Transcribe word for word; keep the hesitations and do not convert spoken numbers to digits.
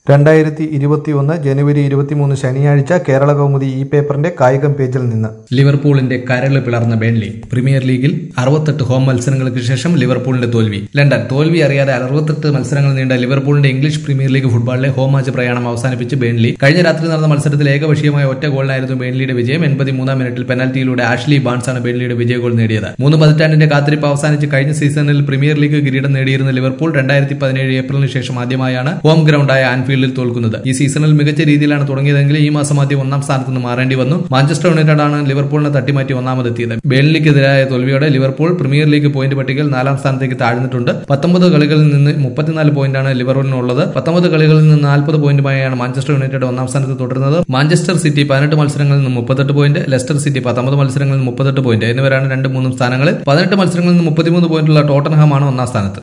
രണ്ടായിരത്തി ഇരുപത്തിയൊന്ന് ജനുവരി ഇരുപത്തിമൂന്ന് ശനിയാഴ്ച കേരള കൗമുദി ഈ പേപ്പറിന്റെ കായികം പേജിൽ നിന്ന് ലിവർപൂളിന്റെ കരള് പിളർന്ന ബേൺലി പ്രീമിയർ ലീഗിൽ അറുപത്തെട്ട് ഹോം മത്സരങ്ങൾക്ക് ശേഷം ലിവർപൂളിന്റെ തോൽവി. ലണ്ടൻ തോൽവി അറിയാതെ അറുപത്തെട്ട് മത്സരങ്ങൾ നീണ്ട ലിവർപൂളിന്റെ ഇംഗ്ലീഷ് പ്രീമിയർ ലീഗ് ഫുട്ബോളിലെ ഹോം മാച്ച് പ്രയാണം അവസാനിപ്പിച്ച് ബേൺലി കഴിഞ്ഞ രാത്രി നടന്ന മത്സരത്തിൽ ഏകപക്ഷീയമായ ഒറ്റ ഗോളിനായിരുന്നു ബേൺലിയുടെ വിജയം. എൺപത്തിമൂന്നാം മിനിറ്റിൽ പെനാൽറ്റിയിലൂടെ ആഷ്ലി ബാൺസ് ആണ് ബേൺലിയുടെ വിജയ ഗോൾ നേടിയത്. മൂന്ന് പതിറ്റാണ്ടിന്റെ കാത്തിരിപ്പ് അവസാനിച്ച് കഴിഞ്ഞ സീസണിൽ പ്രീമിയർ ലീഗ് കിരീടം നേടിയിരുന്ന ലിവർപൂൾ രണ്ടായിരത്തി പതിനേഴ് ഏപ്രിലിന് ശേഷം ആദ്യമായാണ് ഹോം ഗ്രൗണ്ടായ ആൻഫീൽഡിൽ തോൽക്കുന്നത്. ഈ സീസണിൽ മികച്ച രീതിയിലാണ് തുടങ്ങിയതെങ്കിൽ ഈ മാസം ആദ്യം ഒന്നാം സ്ഥാനത്ത് നിന്ന് മാറേണ്ടി വന്നു. മാഞ്ചസ്റ്റർ യുണൈറ്റഡ് ആണ് ലിവർപൂളിനെ തട്ടിമാറ്റി ഒന്നാമതെത്തിയത്. ബേൺലിക്കെതിരായ തോൽവിയോടെ ലിവർപൂൾ പ്രീമിയർ ലീഗ് പോയിന്റ് പട്ടികയിൽ നാലാം സ്ഥാനത്തേക്ക് താഴ്ന്നിട്ടുണ്ട്. പത്തൊമ്പത് കളികളിൽ നിന്ന് മുപ്പത്തിനാല് പോയിന്റാണ് ലിവർപൂളിനുള്ളത്. പത്തൊമ്പത് കളികളിൽ നിന്ന് നാൽപ്പത് പോയിന്റുമായാണ് മാഞ്ചസ്റ്റർ യുണൈറ്റഡ് ഒന്നാം സ്ഥാനത്ത് തുടരുന്നത്. മാഞ്ചസ്റ്റർ സിറ്റി പതിനെട്ട് മത്സരങ്ങളിൽ നിന്ന് മുപ്പത്തെട്ട് പോയിന്റ്, ലെസ്റ്റർ സിറ്റി പത്തൊമ്പത് മത്സരങ്ങളിൽ നിന്ന് മുപ്പത്തെട്ട് പോയിന്റ് എന്നിവരാണ് രണ്ട് മൂന്നും സ്ഥാനങ്ങളിൽ. പതിനെട്ട് മത്സരങ്ങളിൽ നിന്ന് മുപ്പത്തിമൂന്ന് പോയിന്റുള്ള ടോട്ടൻഹാം ആണ് ഒന്നാം സ്ഥാനത്ത്.